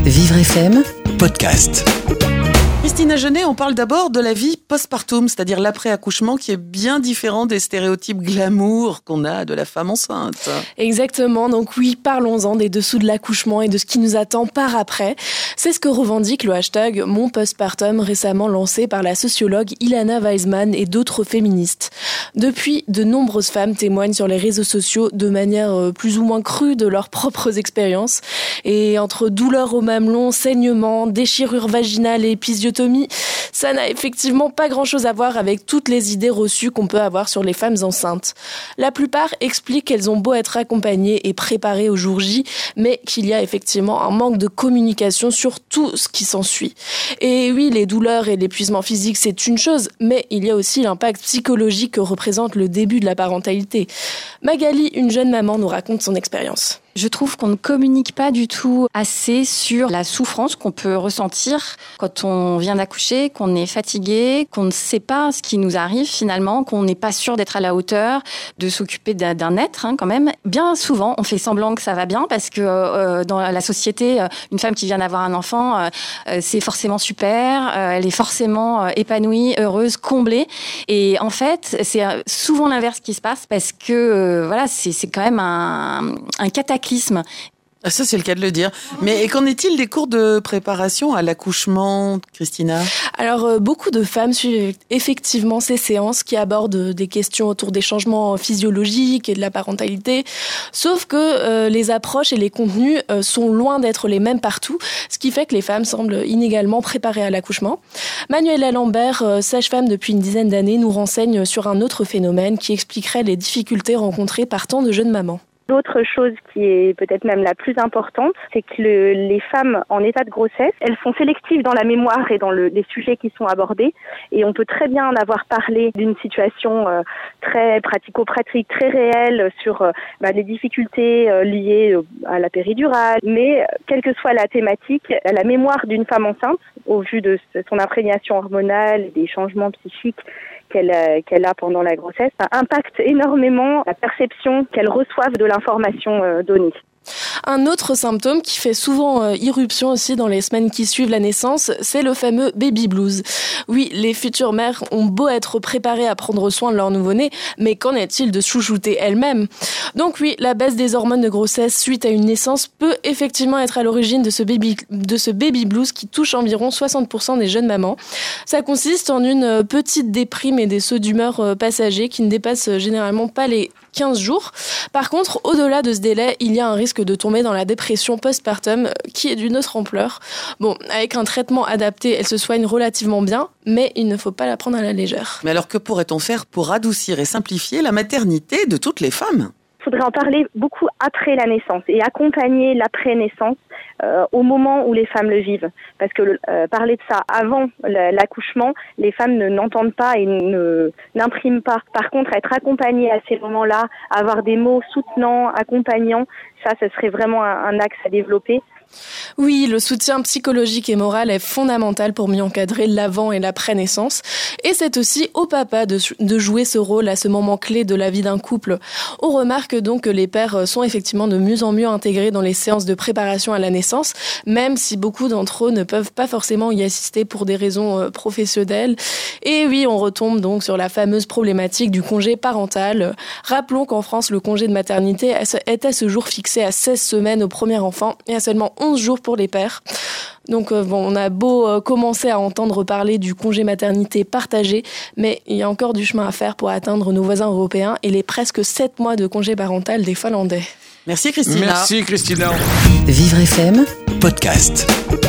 Vivre FM Podcast. Christina Genet, on parle d'abord de la vie postpartum, c'est-à-dire l'après-accouchement qui est bien différent des stéréotypes glamour qu'on a de la femme enceinte. Exactement, donc oui, parlons-en des dessous de l'accouchement et de ce qui nous attend par après. C'est ce que revendique le hashtag Mon Postpartum, récemment lancé par la sociologue Ilana Weisman et d'autres féministes. Depuis, de nombreuses femmes témoignent sur les réseaux sociaux de manière plus ou moins crue de leurs propres expériences. Et entre douleurs au mamelon, saignements, déchirures vaginales et épisiotomies, ça n'a effectivement pas grand-chose à voir avec toutes les idées reçues qu'on peut avoir sur les femmes enceintes. La plupart expliquent qu'elles ont beau être accompagnées et préparées au jour J, mais qu'il y a effectivement un manque de communication sur tout ce qui s'ensuit. Et oui, les douleurs et l'épuisement physique, c'est une chose, mais il y a aussi l'impact psychologique que représente le début de la parentalité. Magali, une jeune maman, nous raconte son expérience. Je trouve qu'on ne communique pas du tout assez sur la souffrance qu'on peut ressentir quand on vient d'accoucher, qu'on est fatigué, qu'on ne sait pas ce qui nous arrive finalement, qu'on n'est pas sûr d'être à la hauteur, de s'occuper d'un être quand même. Bien souvent, on fait semblant que ça va bien parce que dans la société, une femme qui vient d'avoir un enfant, c'est forcément super, elle est forcément épanouie, heureuse, comblée. Et en fait, c'est souvent l'inverse qui se passe parce que voilà, c'est quand même un cataclysme. Ah, ça, c'est le cas de le dire. Mais qu'en est-il des cours de préparation à l'accouchement, Christina ? Alors, beaucoup de femmes suivent effectivement ces séances qui abordent des questions autour des changements physiologiques et de la parentalité. Sauf que les approches et les contenus sont loin d'être les mêmes partout, ce qui fait que les femmes semblent inégalement préparées à l'accouchement. Manuela Lambert, sage-femme depuis une dizaine d'années, nous renseigne sur un autre phénomène qui expliquerait les difficultés rencontrées par tant de jeunes mamans. L'autre chose qui est peut-être même la plus importante, c'est que les femmes en état de grossesse, elles sont sélectives dans la mémoire et dans les sujets qui sont abordés. Et on peut très bien en avoir parlé d'une situation très pratico-pratique, très réelle sur les difficultés liées à la péridurale. Mais quelle que soit la thématique, la mémoire d'une femme enceinte, au vu de son imprégnation hormonale et des changements psychiques qu'elle a pendant la grossesse, ça impacte énormément la perception qu'elles reçoivent de l'information donnée. Un autre symptôme qui fait souvent irruption aussi dans les semaines qui suivent la naissance, c'est le fameux baby blues. Oui, les futures mères ont beau être préparées à prendre soin de leur nouveau-né, mais qu'en est-il de chouchouter elles-mêmes ? Donc oui, la baisse des hormones de grossesse suite à une naissance peut effectivement être à l'origine de ce baby blues qui touche environ 60% des jeunes mamans. Ça consiste en une petite déprime et des sauts d'humeur passagers qui ne dépassent généralement pas les 15 jours. Par contre, au-delà de ce délai, il y a un risque de tomber dans la dépression postpartum qui est d'une autre ampleur. Bon, avec un traitement adapté, elle se soigne relativement bien, mais il ne faut pas la prendre à la légère. Mais alors que pourrait-on faire pour adoucir et simplifier la maternité de toutes les femmes ? Il faudrait en parler beaucoup après la naissance et accompagner l'après-naissance au moment où les femmes le vivent. Parce que parler de ça avant l'accouchement, les femmes n'entendent pas et n'impriment pas. Par contre, être accompagnées à ces moments-là, avoir des mots soutenants, accompagnants, ça, ce serait vraiment un axe à développer. Oui, le soutien psychologique et moral est fondamental pour mieux encadrer l'avant et l'après-naissance. Et c'est aussi au papa de jouer ce rôle à ce moment clé de la vie d'un couple. On remarque donc que les pères sont effectivement de mieux en mieux intégrés dans les séances de préparation à la naissance, même si beaucoup d'entre eux ne peuvent pas forcément y assister pour des raisons professionnelles. Et oui, on retombe donc sur la fameuse problématique du congé parental. Rappelons qu'en France, le congé de maternité est à ce jour fixé à 16 semaines au premier enfant et à seulement 11 jours pour les pères. Donc on a beau commencer à entendre parler du congé maternité partagé, mais il y a encore du chemin à faire pour atteindre nos voisins européens et les presque 7 mois de congé parental des Finlandais. Merci Christina. Vivre FM Podcast.